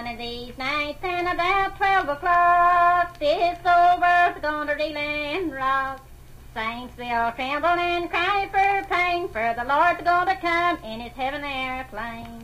of these nights and about 12 o'clock, this old world's gonna reel and rock. Saints will tremble and cry for pain, for the Lord's gonna come in his heaven airplane.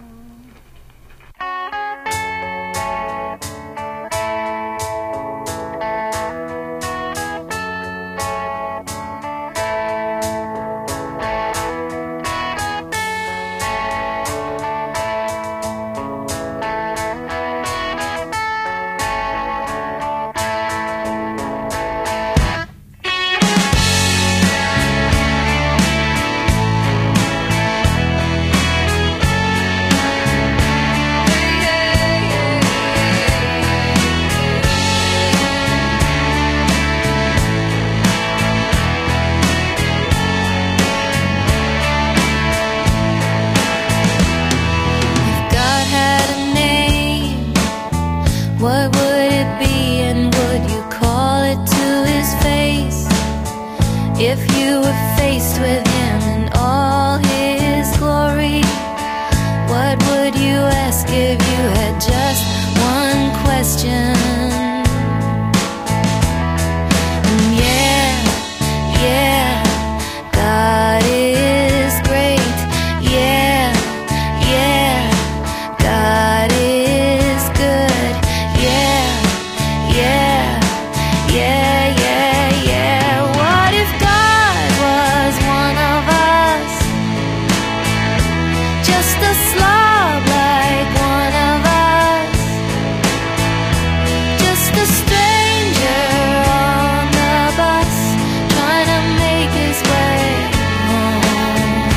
What would it be, and would you call it to his face? If you were faced with him in all his glory, what would you ask if you had just one question? And yeah, God is great. Yeah, God is good. Yeah. What if God was one of us? Just a slob like one of us. Just a stranger on the bus, trying to make his way home.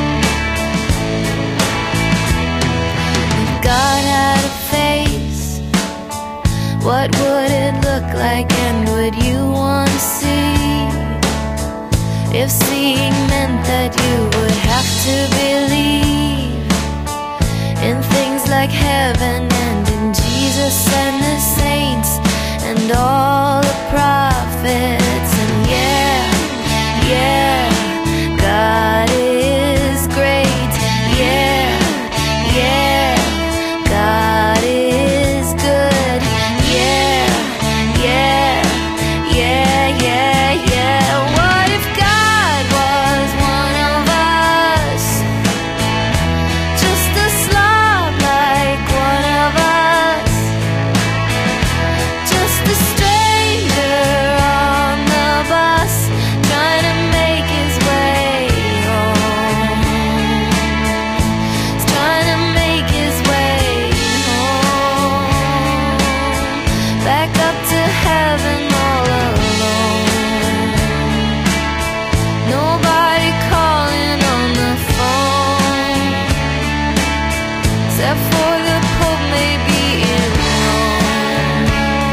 If God had a face, what would it look like, and would you want to see? If seeing meant that you would have to believe in things like heaven and in Jesus and the saints and all the prophets. And yeah, God is great. Yeah, God is good. Yeah. What if God was one of us? Just a slob like one of us. Just a stranger on the bus, trying to make his way home. He's trying to make his way home. Back up to heaven all alone. Nobody calling on the phone, except for the Pope maybe in Rome.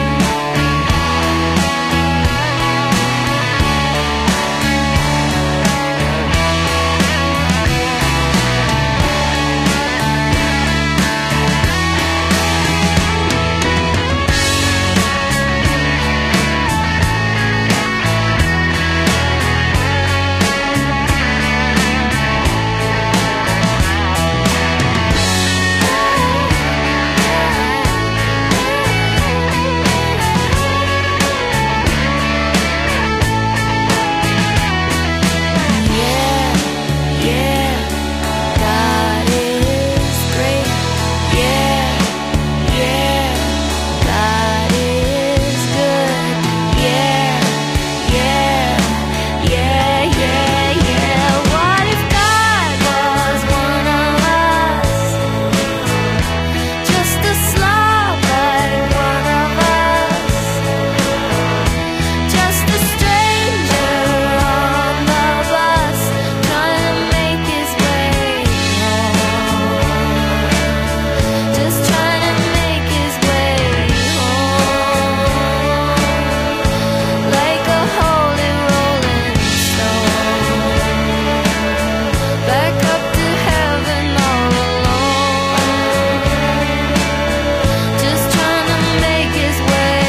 Yeah, God is great. Yeah, God is good. Yeah. What if God was one of us? Just a slob like one of us. Just a stranger on the bus, trying to make his way home. Just trying to make his way home. Like a holy rolling stone, back up to heaven all alone. Just trying to make his way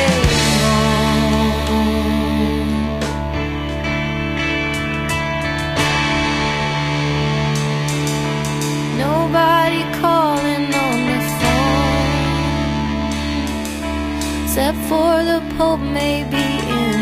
home. Nobody calling on the phone, except for the Pope may be in